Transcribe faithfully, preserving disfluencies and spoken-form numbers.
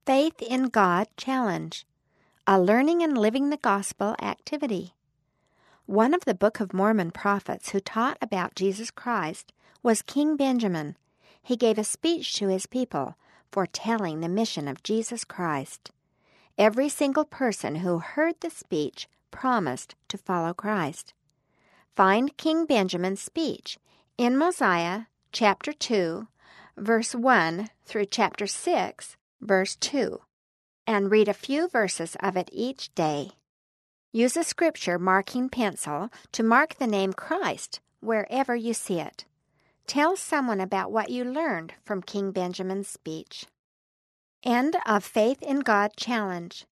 Faith in God Challenge, a learning and living the gospel activity. One of the Book of Mormon prophets who taught about Jesus Christ was King Benjamin. He gave a speech to his people foretelling the mission of Jesus Christ. Every single person who heard the speech promised to follow Christ. Find King Benjamin's speech in Mosiah chapter two, verse one through chapter six, verse two, and read a few verses of it each day. Use a scripture marking pencil to mark the name Christ wherever you see it. Tell someone about what you learned from King Benjamin's speech. End of Faith in God Challenge.